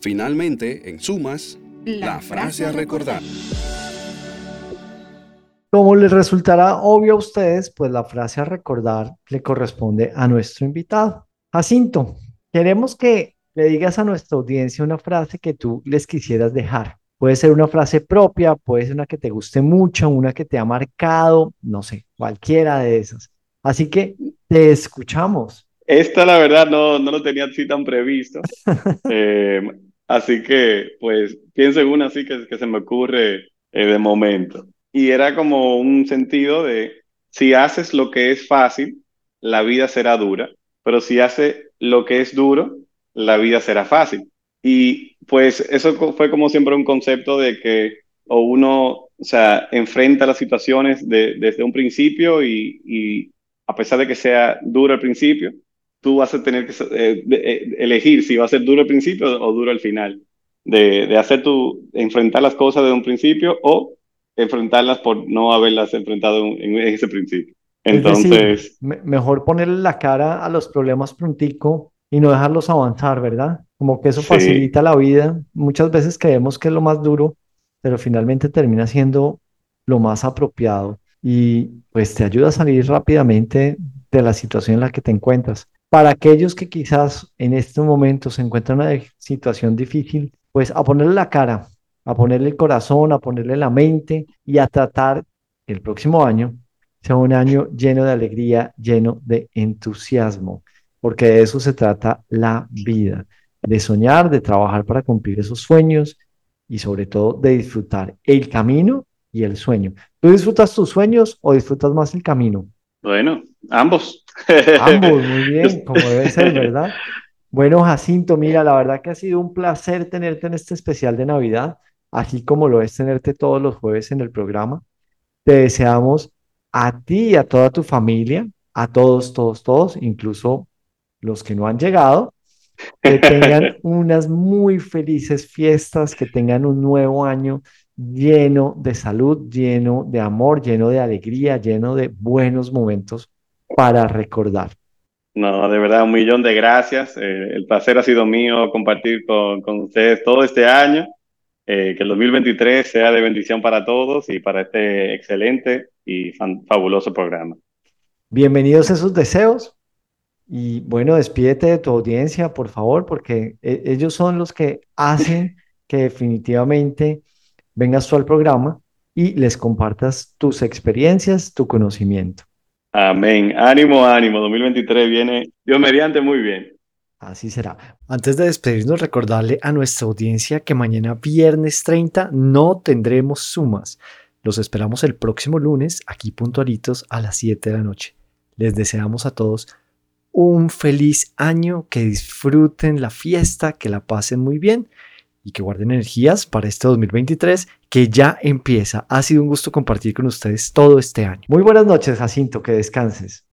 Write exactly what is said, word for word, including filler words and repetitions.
Finalmente, en sumas, la, la frase a recordar. Como les resultará obvio a ustedes, pues la frase a recordar le corresponde a nuestro invitado. Jacinto, queremos que le digas a nuestra audiencia una frase que tú les quisieras dejar. Puede ser una frase propia, puede ser una que te guste mucho, una que te ha marcado, no sé, cualquiera de esas. Así que te escuchamos. Esta, la verdad, no, no lo tenía así tan previsto. Eh, Así que, pues, pienso en una así que, que se me ocurre eh, de momento. Y era como un sentido de, si haces lo que es fácil, la vida será dura, pero si haces lo que es duro, la vida será fácil. Y pues eso co- fue como siempre un concepto de que o uno, o sea, enfrenta las situaciones de- desde un principio y, y a pesar de que sea duro al principio, tú vas a tener que eh, de- eh, elegir si va a ser duro al principio o duro al final. De, de hacer tu, enfrentar las cosas desde un principio o enfrentarlas por no haberlas enfrentado en, en ese principio. Es decir, Entonces, me- mejor ponerle la cara a los problemas prontico y no dejarlos avanzar, ¿verdad? Como que eso sí, facilita la vida. Muchas veces creemos que es lo más duro, pero finalmente termina siendo lo más apropiado y pues te ayuda a salir rápidamente de la situación en la que te encuentras. Para aquellos que quizás en este momento se encuentran en una de- situación difícil, pues a ponerle la cara, a ponerle el corazón, a ponerle la mente y a tratar el próximo año sea un año lleno de alegría, lleno de entusiasmo, porque de eso se trata la vida, de soñar, de trabajar para cumplir esos sueños y sobre todo de disfrutar el camino y el sueño. ¿Tú disfrutas tus sueños o disfrutas más el camino? bueno, ambos. Ambos, muy Yo- bien, como debe ser, ¿verdad? Bueno, Jacinto, mira, la verdad que ha sido un placer tenerte en este especial de Navidad, así como lo es tenerte todos los jueves en el programa. Te deseamos a ti y a toda tu familia, a todos, todos, todos, incluso los que no han llegado, que tengan unas muy felices fiestas, que tengan un nuevo año lleno de salud, lleno de amor, lleno de alegría, lleno de buenos momentos para recordar. No, de verdad, un millón de gracias. Eh, el placer ha sido mío compartir con, con ustedes todo este año. Eh, que el dos mil veintitrés sea de bendición para todos y para este excelente y fan- fabuloso programa. Bienvenidos a esos deseos y bueno, despídete de tu audiencia, por favor, porque eh, ellos son los que hacen que definitivamente vengas tú al programa y les compartas tus experiencias, tu conocimiento. Amén. Ánimo, ánimo. dos mil veintitrés viene, Dios mediante, muy bien. Así será. Antes de despedirnos, recordarle a nuestra audiencia que mañana viernes treinta no tendremos sumas. Los esperamos el próximo lunes aquí puntualitos a las siete de la noche. Les deseamos a todos un feliz año, que disfruten la fiesta, que la pasen muy bien y que guarden energías para este dos mil veintitrés que ya empieza. Ha sido un gusto compartir con ustedes todo este año. Muy buenas noches, Jacinto, que descanses.